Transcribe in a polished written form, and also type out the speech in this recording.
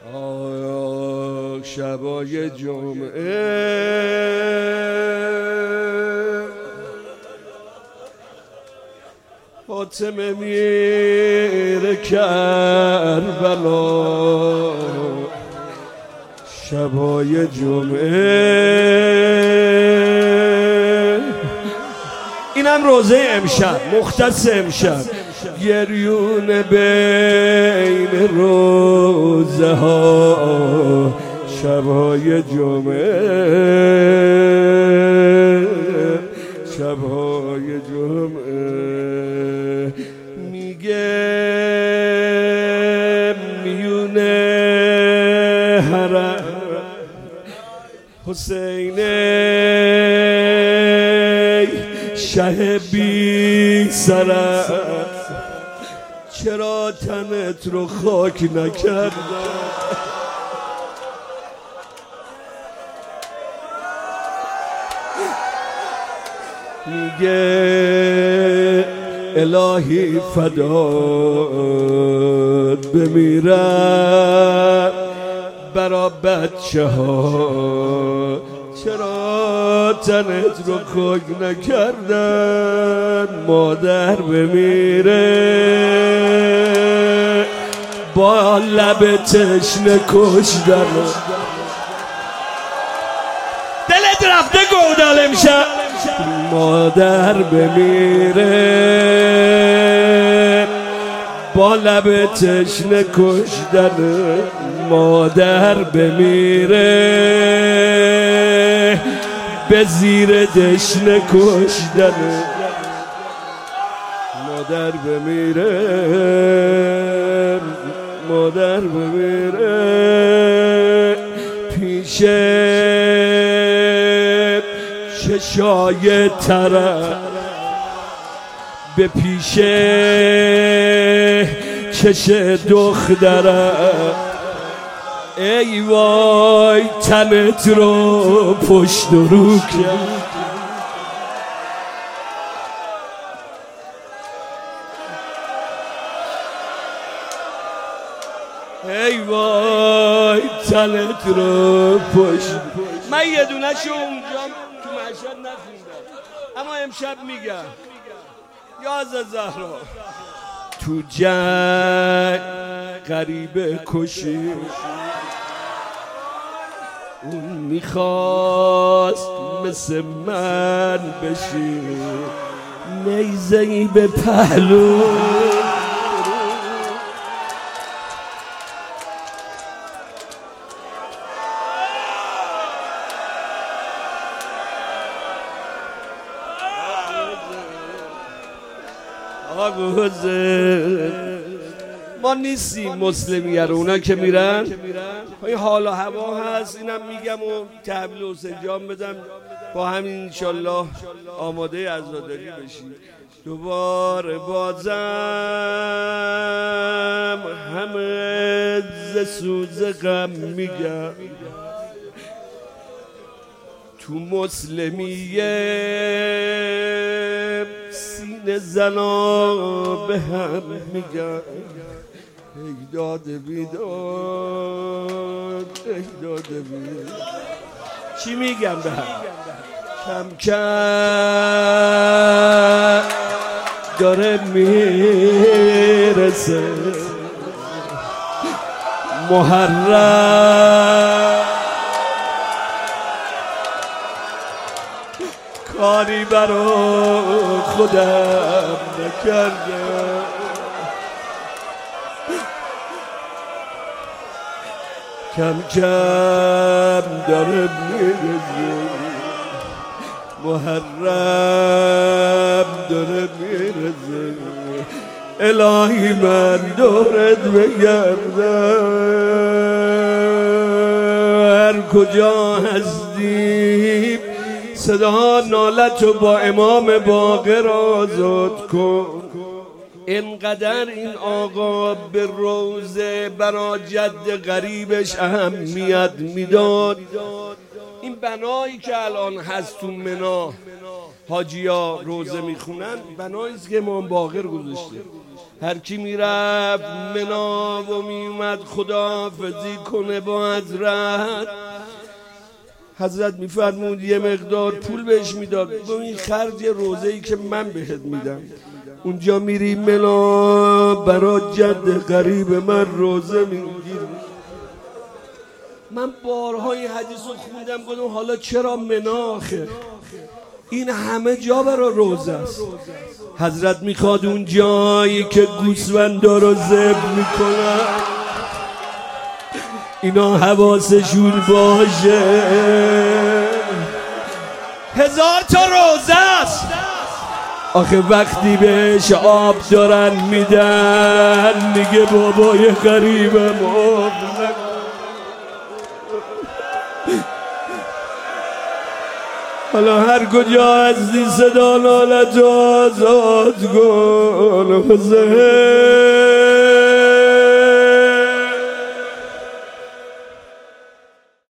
شبای جمعه فاطمه میره کربلا، شبای جمعه. اینم روزه امشب، مختص امشب. گریون بین روزه ها، شبای جمعه، شبای جمعه. میگه میونه حرم حسین شه بی سرم، چرا تنت رو خاک نکردم؟ میگه الهی فدات بمیرم برا بچه ها، چرا تنت رو خاک نکردن؟ مادر بمیره با لب تشنه کشتن، دلت رفته گودال امشب. مادر بمیره با لب تشنه کشتن، مادر بمیره به زیر دشنه کشتن، مادر بمیره، مادر بمیره پیش چشای طرف، به پیش چش دخترم. ای وای تنت رو پشت رو کرد، ای وای تنت رو پشت. من یه دونه شو اونجا تو مشهد نخوندم، اما امشب میگم یازده زهرا تو جنگ غریبه کشی، اون میخواست مثل من بشی، نیزه‌ای به پهلو ما نیستیم مسلمیه رو، اونا که میرن حال و هوا هست. اینم میگم و تحویل حسین جان بدم، با همین انشالله آماده عزاداری بشیم. دوباره بازم همه ز سوز غم میگم، تو مسلمیه سینه زنا به هم میگن، ای داده بیداد، ای داده بیداد. چی میگم به هم؟ کم کم داره میرسه محرم، کاری برا خودم نکردم، کم کم داره میرسه محرم، داره میرسه. الهی من دورت بگردم، هر کجا هستی صدا نالت با امام باقر آزاد کن. اینقدر این آقا به روزه برا جد غریبش اهمیت میداد. این بنایی که الان هست تو منا حاجیا روزه میخونن، بناییست که امام باقر گذاشته. هر کی میرفت منا و میومد خداحافظی کنه با حضرت، حضرت میفرمود یه مقدار پول بهش میداد، با این خرج روزه‌ای که من بهت میدم. اونجا میری منا برا جد غریب من روزه میگیری. من بارها این حدیث رو خوندم، گفتم حالا چرا منا آخه؟ این همه جا برا روزه است. حضرت میخواد اون جایی که گوسفندا رو ذبح میکنن اینا حواسشون باشه. 1000 تا روزه است آخه، وقتی بهش آب دارن میدن میگه بابای غریبم آب نکن. حالا هر کجا هستی صدا نالت آزاد کن حسین.